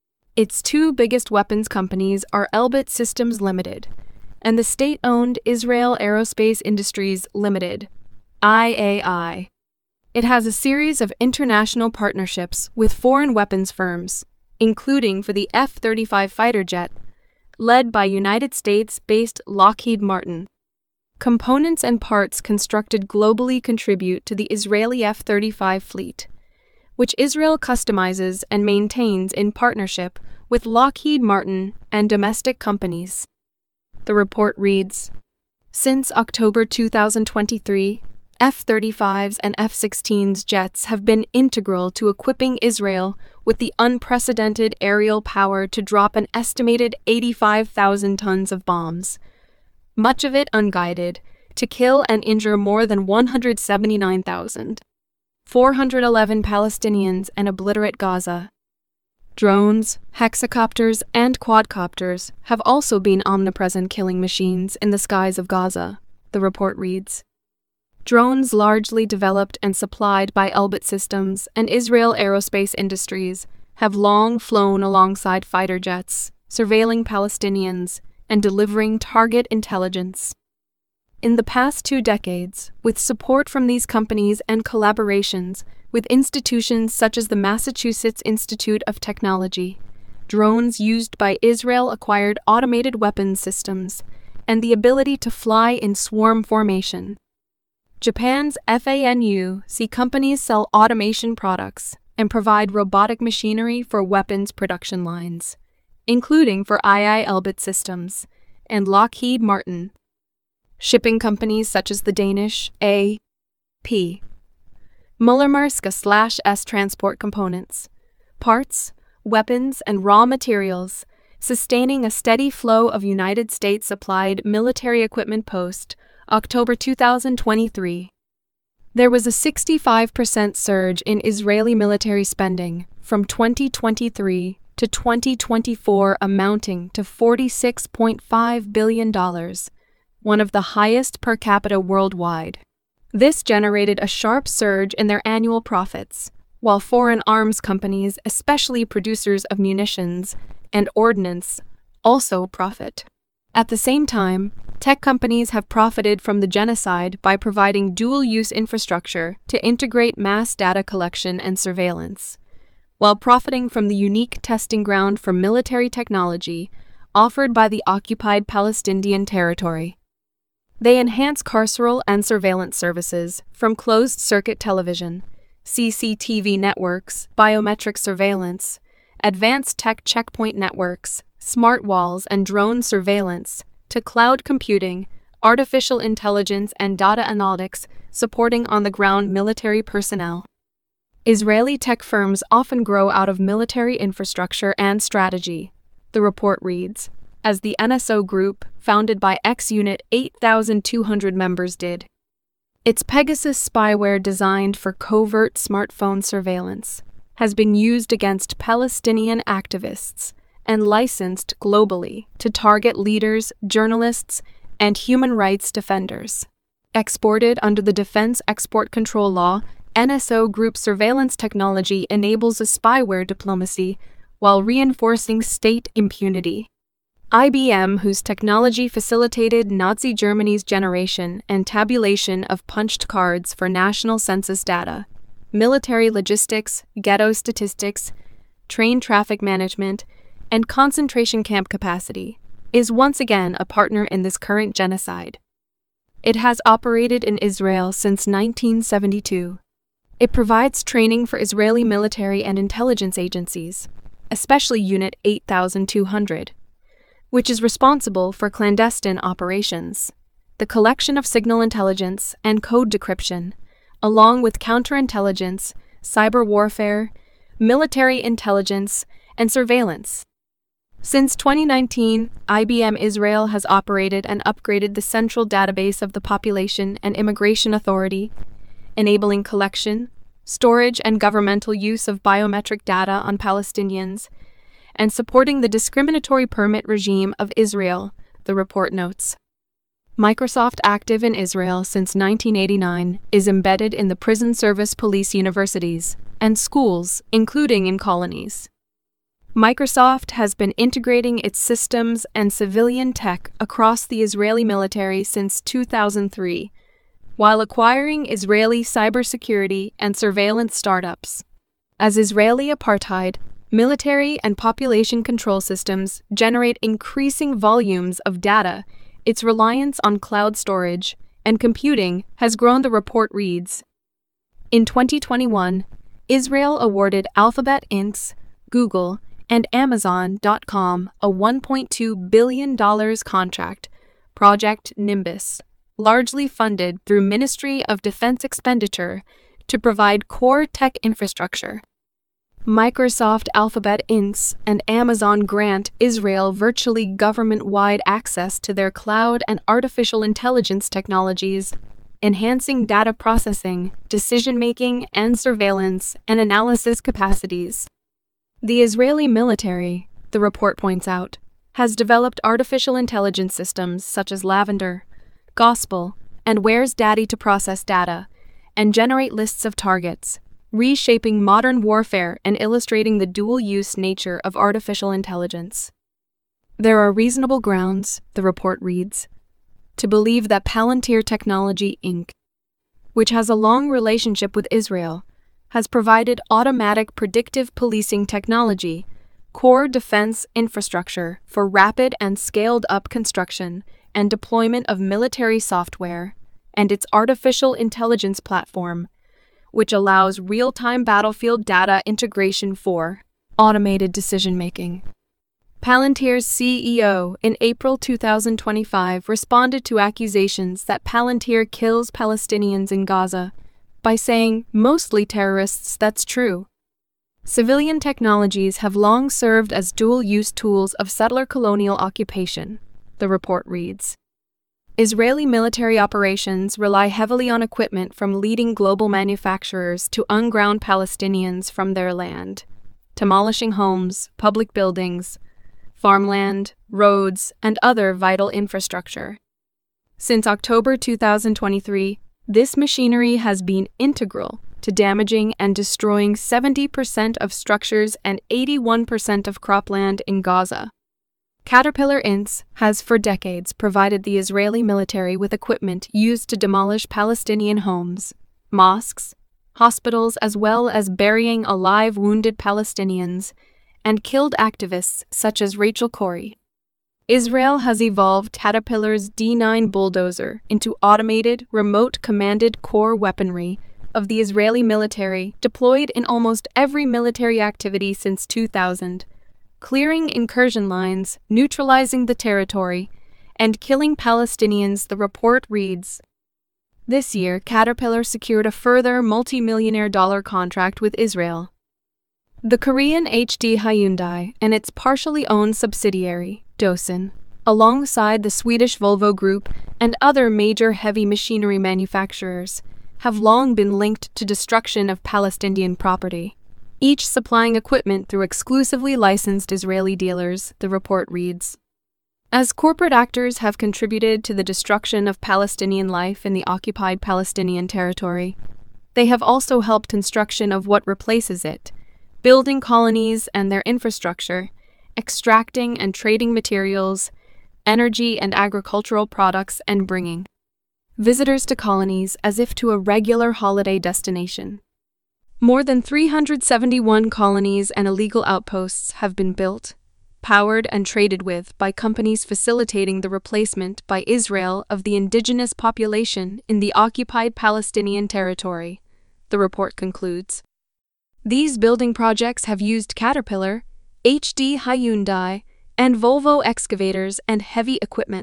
Its two biggest weapons companies are Elbit Systems Limited and the state-owned Israel Aerospace Industries Limited, I A I. It has a series of international partnerships with foreign weapons firms, including for the F thirty-five fighter jet, led by United States-based Lockheed Martin. Components and parts constructed globally contribute to the Israeli F thirty-five fleet, which Israel customizes and maintains in partnership with Lockheed Martin and domestic companies. The report reads, since October two thousand twenty-three, F thirty-fives and F sixteens jets have been integral to equipping Israel with the unprecedented aerial power to drop an estimated eighty-five thousand tons of bombs, much of it unguided, to kill and injure more than one hundred seventy-nine thousand four hundred eleven Palestinians and obliterate Gaza. Drones, hexacopters, and quadcopters have also been omnipresent killing machines in the skies of Gaza, the report reads. Drones largely developed and supplied by Elbit Systems and Israel Aerospace Industries have long flown alongside fighter jets, surveilling Palestinians and delivering target intelligence. In the past two decades, with support from these companies and collaborations with institutions such as the Massachusetts Institute of Technology, drones used by Israel acquired automated weapons systems and the ability to fly in swarm formation. Japan's F A N U see companies sell automation products and provide robotic machinery for weapons production lines, including for I A I Elbit Systems and Lockheed Martin. Shipping companies such as the Danish A P Møllermarska slash S transport components, parts, weapons, and raw materials, sustaining a steady flow of United States-supplied military equipment post October two thousand twenty-three. There was a sixty-five percent surge in Israeli military spending from twenty twenty-three to twenty twenty-four, amounting to forty-six point five billion dollars, one of the highest per capita worldwide. This generated a sharp surge in their annual profits, while foreign arms companies, especially producers of munitions and ordnance, also profit. At the same time, tech companies have profited from the genocide by providing dual-use infrastructure to integrate mass data collection and surveillance, while profiting from the unique testing ground for military technology offered by the occupied Palestinian territory. They enhance carceral and surveillance services from closed-circuit television, C C T V networks, biometric surveillance, advanced tech checkpoint networks, smart walls, and drone surveillance, to cloud computing, artificial intelligence, and data analytics supporting on-the-ground military personnel. Israeli tech firms often grow out of military infrastructure and strategy, the report reads, as the N S O Group, founded by ex-Unit eight thousand two hundred members, did. Its Pegasus spyware, designed for covert smartphone surveillance, has been used against Palestinian activists and licensed globally to target leaders, journalists, and human rights defenders. Exported under the Defense Export Control Law N S O Group surveillance technology enables a spyware diplomacy while reinforcing state impunity. I B M, whose technology facilitated Nazi Germany's generation and tabulation of punched cards for national census data, military logistics, ghetto statistics, train traffic management, and concentration camp capacity, is once again a partner in this current genocide. It has operated in Israel since nineteen seventy-two. It provides training for Israeli military and intelligence agencies, especially Unit eight thousand two hundred, which is responsible for clandestine operations, the collection of signal intelligence and code decryption, along with counterintelligence, cyber warfare, military intelligence, and surveillance. Since twenty nineteen, I B M Israel has operated and upgraded the central database of the Population and Immigration Authority, enabling collection, storage, and governmental use of biometric data on Palestinians, and supporting the discriminatory permit regime of Israel, the report notes. Microsoft, active in Israel since nineteen eighty-nine, is embedded in the prison service police universities and schools, including in colonies. Microsoft has been integrating its systems and civilian tech across the Israeli military since two thousand three, while acquiring Israeli cybersecurity and surveillance startups. As Israeli apartheid, military and population control systems generate increasing volumes of data, its reliance on cloud storage and computing has grown, the report reads. In twenty twenty-one, Israel awarded Alphabet Incorporated, Google, and Amazon dot com a one point two billion dollars contract, Project Nimbus, largely funded through Ministry of Defense expenditure to provide core tech infrastructure. Microsoft, Alphabet Incorporated, and Amazon grant Israel virtually government-wide access to their cloud and artificial intelligence technologies, enhancing data processing, decision-making, and surveillance and analysis capacities. The Israeli military, the report points out, has developed artificial intelligence systems such as Lavender, Gospel, and Where's Daddy to process data and generate lists of targets, reshaping modern warfare and illustrating the dual-use nature of artificial intelligence. There are reasonable grounds, the report reads, to believe that Palantir Technology Incorporated, which has a long relationship with Israel, has provided automatic predictive policing technology, core defense infrastructure for rapid and scaled-up construction and deployment of military software, and its artificial intelligence platform, which allows real-time battlefield data integration for automated decision-making. Palantir's C E O in April two thousand twenty-five responded to accusations that Palantir kills Palestinians in Gaza by saying, mostly terrorists, that's true. Civilian technologies have long served as dual-use tools of settler colonial occupation, the report reads. Israeli military operations rely heavily on equipment from leading global manufacturers to unground Palestinians from their land, demolishing homes, public buildings, farmland, roads, and other vital infrastructure. Since October two thousand twenty-three, this machinery has been integral to damaging and destroying seventy percent of structures and eighty-one percent of cropland in Gaza. Caterpillar Incorporated has for decades provided the Israeli military with equipment used to demolish Palestinian homes, mosques, hospitals, as well as burying alive wounded Palestinians and killed activists such as Rachel Corrie. Israel has evolved Caterpillar's D nine bulldozer into automated, remote-commanded core weaponry of the Israeli military deployed in almost every military activity since two thousand, clearing incursion lines, neutralizing the territory, and killing Palestinians, the report reads. This year, Caterpillar secured a further multi-millionaire dollar contract with Israel. The Korean H D Hyundai and its partially owned subsidiary, Dosen, alongside the Swedish Volvo Group and other major heavy machinery manufacturers, have long been linked to destruction of Palestinian property, each supplying equipment through exclusively licensed Israeli dealers, the report reads. As corporate actors have contributed to the destruction of Palestinian life in the occupied Palestinian territory, They have also helped construction of what replaces it, building colonies and their infrastructure, extracting and trading materials, energy and agricultural products, and bringing visitors to colonies as if to a regular holiday destination. More than three hundred seventy-one colonies and illegal outposts have been built, powered, and traded with by companies facilitating the replacement by Israel of the indigenous population in the occupied Palestinian territory, the report concludes. These building projects have used Caterpillar, H D Hyundai, and Volvo excavators and heavy equipment.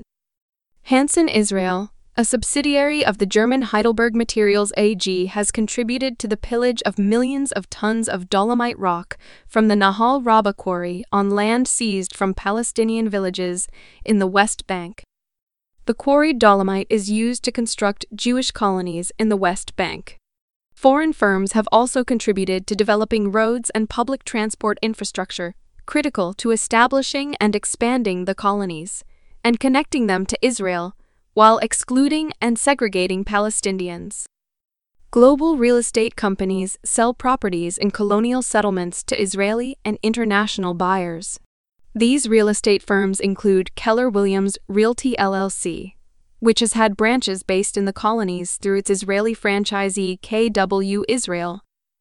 Hanson Israel, a subsidiary of the German Heidelberg Materials A G, has contributed to the pillage of millions of tons of dolomite rock from the Nahal Rabba quarry on land seized from Palestinian villages in the West Bank. The quarried dolomite is used to construct Jewish colonies in the West Bank. Foreign firms have also contributed to developing roads and public transport infrastructure critical to establishing and expanding the colonies, and connecting them to Israel, while excluding and segregating Palestinians. Global real estate companies sell properties in colonial settlements to Israeli and international buyers. These real estate firms include Keller Williams Realty L L C, which has had branches based in the colonies through its Israeli franchisee K W Israel.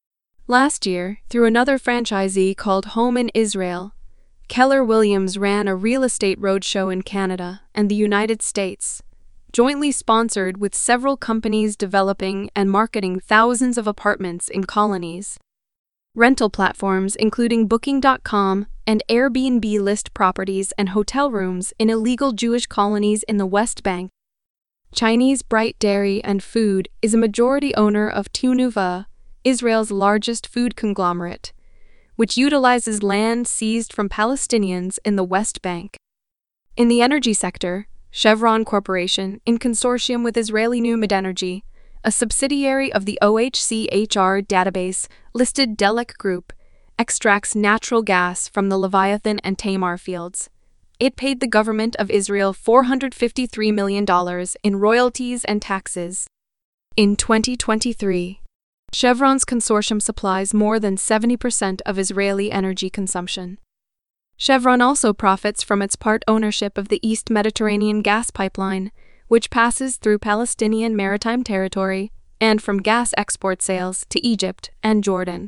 Last year, through another franchisee called Home in Israel, Keller Williams ran a real estate roadshow in Canada and the United States, jointly sponsored with several companies developing and marketing thousands of apartments in colonies. Rental platforms including Booking dot com and Airbnb list properties and hotel rooms in illegal Jewish colonies in the West Bank. Chinese Bright Dairy and Food is a majority owner of Tnuva, Israel's largest food conglomerate, which utilizes land seized from Palestinians in the West Bank. In the energy sector, Chevron Corporation, in consortium with Israeli Newmed Energy, a subsidiary of the O H C H R database-listed Delek Group, extracts natural gas from the Leviathan and Tamar fields. It paid the government of Israel four hundred fifty-three million dollars in royalties and taxes. In twenty twenty-three, Chevron's consortium supplies more than seventy percent of Israeli energy consumption. Chevron also profits from its part ownership of the East Mediterranean gas pipeline, which passes through Palestinian maritime territory, and from gas export sales to Egypt and Jordan.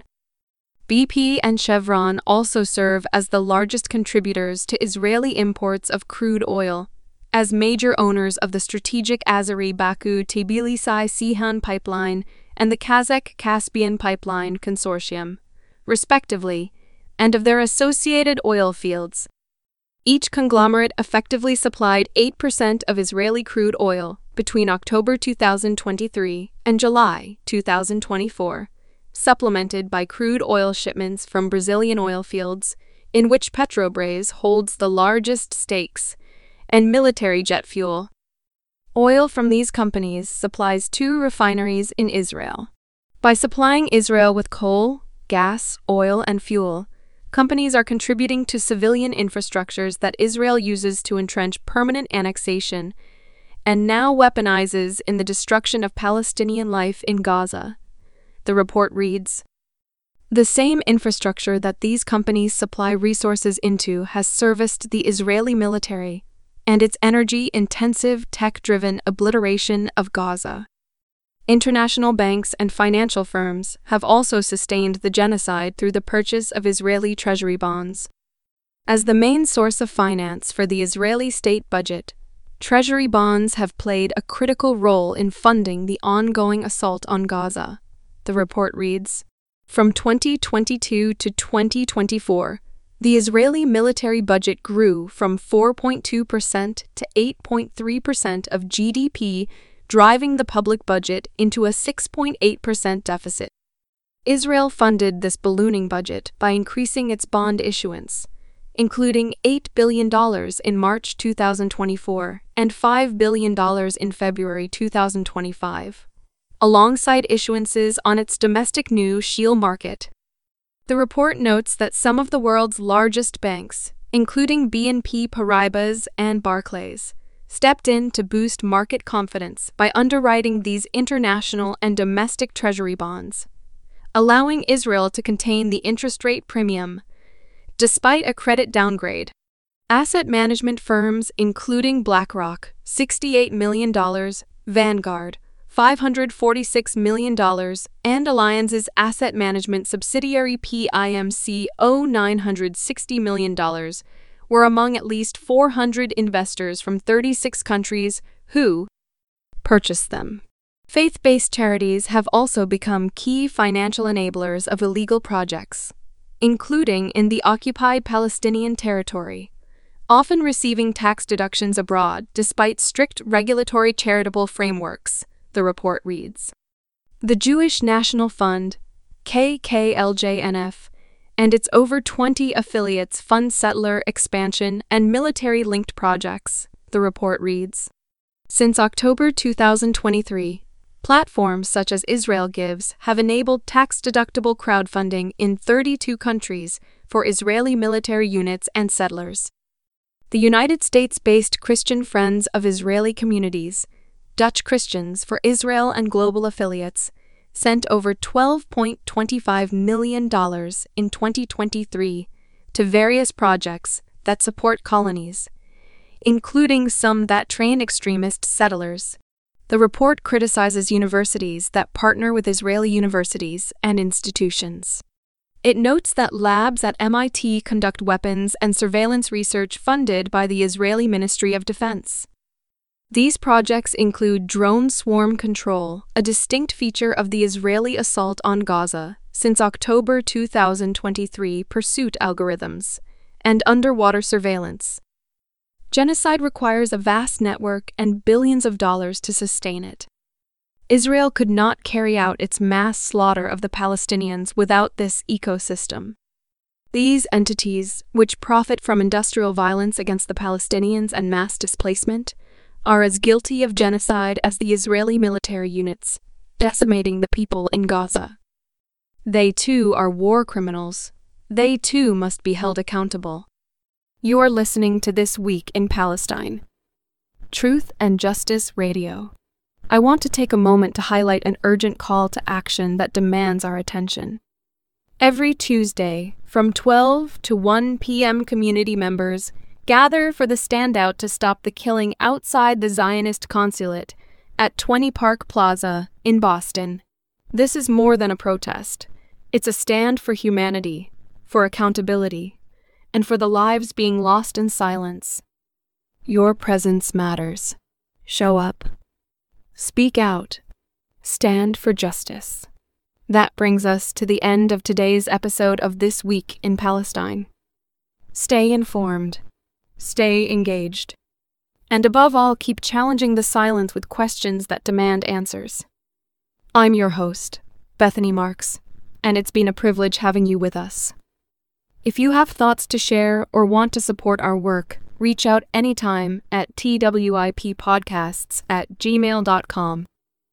B P and Chevron also serve as the largest contributors to Israeli imports of crude oil, as major owners of the strategic Azeri-Baku-Tbilisi-Ceyhan pipeline and the Kazakh-Caspian Pipeline Consortium, respectively, and of their associated oil fields. Each conglomerate effectively supplied eight percent of Israeli crude oil between October two thousand twenty-three and July two thousand twenty-four, supplemented by crude oil shipments from Brazilian oil fields, in which Petrobras holds the largest stakes, and military jet fuel. Oil from these companies supplies two refineries in Israel. By supplying Israel with coal, gas, oil, and fuel, companies are contributing to civilian infrastructures that Israel uses to entrench permanent annexation and now weaponizes in the destruction of Palestinian life in Gaza. The report reads, "The same infrastructure that these companies supply resources into has serviced the Israeli military and its energy-intensive, tech-driven obliteration of Gaza. International banks and financial firms have also sustained the genocide through the purchase of Israeli treasury bonds. As the main source of finance for the Israeli state budget, treasury bonds have played a critical role in funding the ongoing assault on Gaza," the report reads. From twenty twenty-two to twenty twenty-four, the Israeli military budget grew from four point two percent to eight point three percent of G D P, driving the public budget into a six point eight percent deficit. Israel funded this ballooning budget by increasing its bond issuance, including eight billion dollars in March two thousand twenty-four and five billion dollars in February two thousand twenty-five, alongside issuances on its domestic new Sheil market. The report notes that some of the world's largest banks, including B N P Paribas and Barclays, stepped in to boost market confidence by underwriting these international and domestic treasury bonds, allowing Israel to contain the interest rate premium. Despite a credit downgrade, asset management firms including BlackRock, sixty-eight million dollars, Vanguard, five hundred forty-six million dollars, and Allianz's asset management subsidiary P I M C nine hundred sixty million dollars were among at least four hundred investors from thirty-six countries who purchased them. Faith-based charities have also become key financial enablers of illegal projects, including in the occupied Palestinian territory, often receiving tax deductions abroad despite strict regulatory charitable frameworks, the report reads. The Jewish National Fund, K K L J N F, and its over twenty affiliates fund settler expansion and military-linked projects, the report reads. Since October two thousand twenty-three, platforms such as Israel Gives have enabled tax-deductible crowdfunding in thirty-two countries for Israeli military units and settlers. The United States-based Christian Friends of Israeli Communities, Dutch Christians for Israel and global affiliates, sent over twelve point two five million dollars in twenty twenty-three to various projects that support colonies, including some that train extremist settlers. The report criticizes universities that partner with Israeli universities and institutions. It notes that labs at M I T conduct weapons and surveillance research funded by the Israeli Ministry of Defense. These projects include drone swarm control, a distinct feature of the Israeli assault on Gaza since October two thousand twenty-three pursuit algorithms, and underwater surveillance. Genocide requires a vast network and billions of dollars to sustain it. Israel could not carry out its mass slaughter of the Palestinians without this ecosystem. These entities, which profit from industrial violence against the Palestinians and mass displacement, are as guilty of genocide as the Israeli military units, decimating the people in Gaza. They too are war criminals. They too must be held accountable. You are listening to This Week in Palestine, Truth and Justice Radio. I want to take a moment to highlight an urgent call to action that demands our attention. Every Tuesday, from twelve to one p.m., community members gather for the Standout to stop the killing outside the Zionist consulate at twenty Park Plaza in Boston. This is more than a protest. It's a stand for humanity, for accountability, and for the lives being lost in silence. Your presence matters. Show up. Speak out. Stand for justice. That brings us to the end of today's episode of This Week in Palestine. Stay informed. Stay engaged. And above all, keep challenging the silence with questions that demand answers. I'm your host, Bethany Marks, and it's been a privilege having you with us. If you have thoughts to share or want to support our work, reach out anytime at twipodcasts at gmail dot com.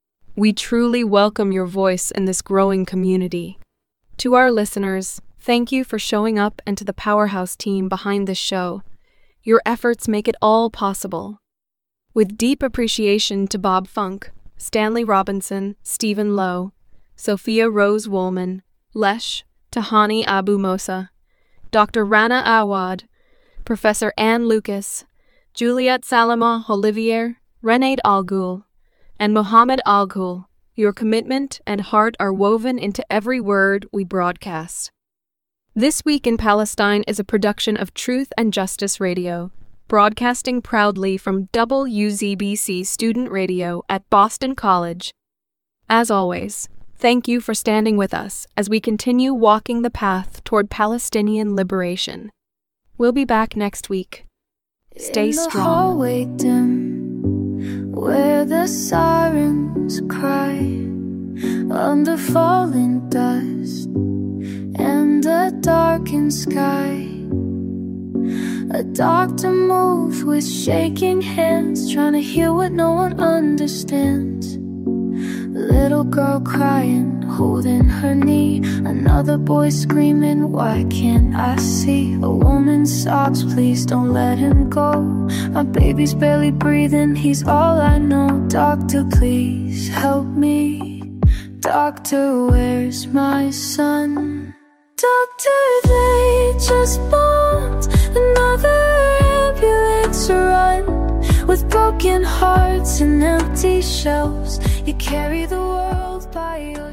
We truly welcome your voice in this growing community. To our listeners, thank you for showing up, and to the powerhouse team behind this show. Your efforts make it all possible. With deep appreciation to Bob Funk, Stanley Robinson, Stephen Lowe, Sophia Rose Woolman, Lesh, Tahani Abu Mosa, Doctor Rana Awad, Professor Ann Lucas, Juliet Salama Olivier, Renaid Al-Ghul, and Mohammed Al-Ghul, your commitment and heart are woven into every word we broadcast. This Week in Palestine is a production of Truth and Justice Radio, broadcasting proudly from W Z B C Student Radio at Boston College. As always, thank you for standing with us as we continue walking the path toward Palestinian liberation. We'll be back next week. Stay in the strong. Hallway dim, where the sirens cry under falling dust and a darkened sky. A doctor moves with shaking hands, trying to hear what no one understands. little girl crying, holding her knee. Another boy screaming, why can't I see? A woman sobs, please don't let him go. My baby's barely breathing, he's all I know. Doctor, please help me. Doctor, where's my son? Doctor, they just bombed another ambulance run. With broken hearts and empty shelves, you carry the world by your